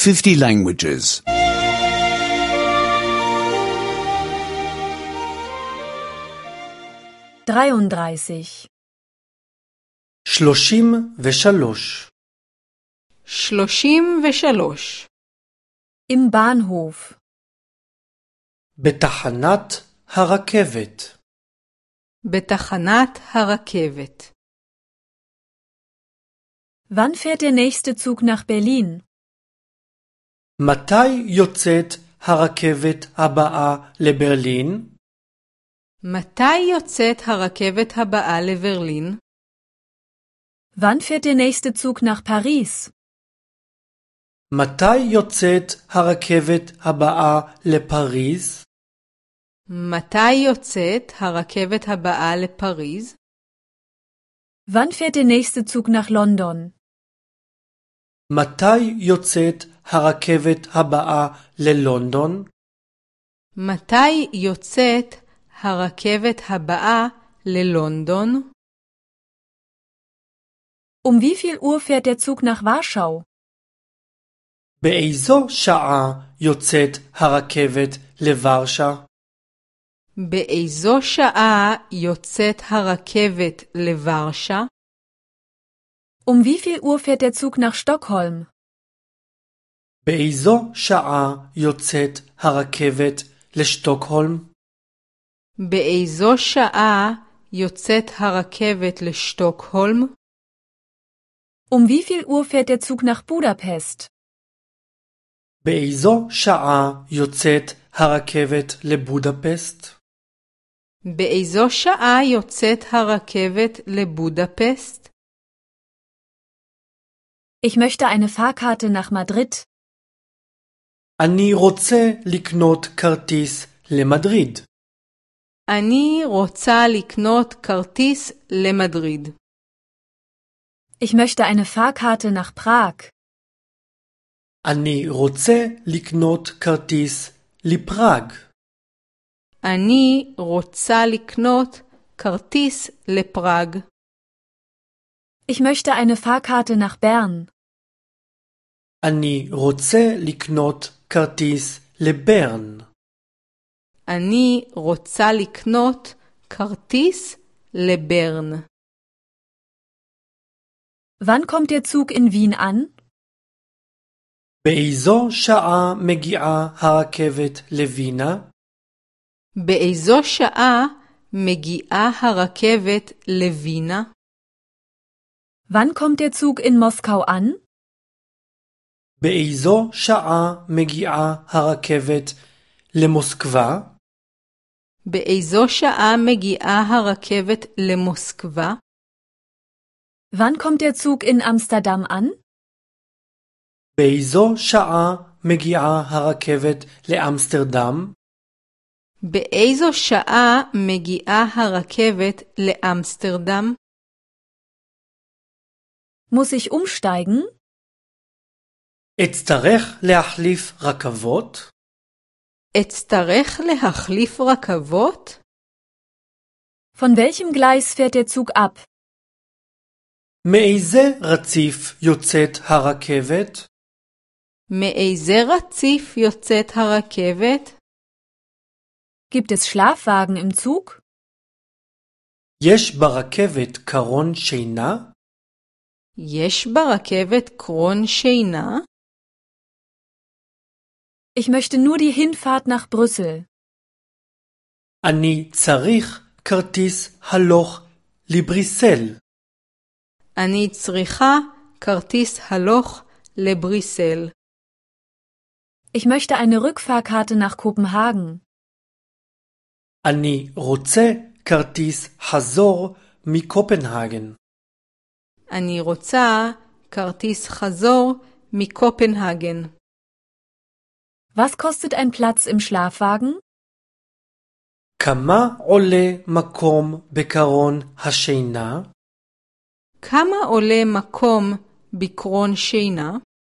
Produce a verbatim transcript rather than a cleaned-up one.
fifty languages. dreiunddreißig. שלושים ושלוש. שלושים ושלוש. Im Bahnhof. בתחנת הרכבת. בתחנת הרכבת. Wann fährt der nächste Zug nach Berlin? מתי יוצאת הרכבת הבאה לברלין? מתי יוצאת הרכבת הבאה לברלין? Wann fährt der nächste Zug nach Paris? מתי יוצאת הרכבת הבאה לפריז? מתי יוצאת הרכבת הבאה לפריז? Wann fährt der nächste Zug nach London? מתי יוצאת הרכבת הבאה ללונדון? מתי יוצאת הרכבת הבאה ללונדון? Um wie viel Uhr fährt der Zug nach Warschau? באיזו שעה יוצאת הרכבת לוורשה? באיזו שעה יוצאת הרכבת לוורשה? Um wie viel Uhr fährt der Zug nach Stockholm? באיזו שעה יוצאת הרכבת לשטוקהולם? באיזו שעה יוצאת הרכבת לשטוקהולם? Um wie viel Uhr fährt der Zug nach Budapest? באיזו שעה יוצאת הרכבת לבודפסט? באיזו שעה יוצאת הרכבת לבודפסט? Ich möchte eine Fahrkarte nach Madrid. אני רוצה לקנות כרטיס למדריד. אני רוצה לקנות כרטיס למדריד. Ich möchte eine Fahrkarte nach Prag. אני רוצה לקנות כרטיס לפראג. אני רוצה לקנות כרטיס לפראג. Ich möchte eine Fahrkarte nach Bern. אני רוצה לקנות כרטיס לברן. אני רוצה לקנות כרטיס לברן. Wann kommt der Zug in Wien an? באיזו שעה מגיעה הרכבת לווינה? באיזו שעה מגיעה הרכבת לווינה? Wann kommt der Zug in Moskau an? באיזו שעה מגיעה הרכבת למוסקבה? באיזו שעה מגיעה הרכבת למוסקבה? Wann kommt der Zug in Amsterdam an? באיזו שעה מגיעה הרכבת לאמסטרדם? באיזו שעה מגיעה הרכבת לאמסטרדם? Muss ich umsteigen? אצטרך להחליף רכבות? אצטרך להחליף רכבות? Von welchem Gleis fährt der Zug ab? מאיזה רציף יוצאת הרכבת? מאיזה רציף יוצאת הרכבת? Gibt es Schlafwagen im Zug? יש ברכבת קרון שינה? יש ברכבת קרון שינה? Ich möchte nur die Hinfahrt nach Brüssel. אני צריך כרטיס הלוך לבריסל. אני צריכה כרטיס הלוך לבריסל. Ich möchte eine Rückfahrkarte nach Kopenhagen. אני רוצה כרטיס חזור מקופנהגן. אני רוצה כרטיס חזור מקופנהגן. Was kostet ein Platz im Schlafwagen? כמה עולה מקום בקרון השינה? כמה עולה מקום בקרון שינה?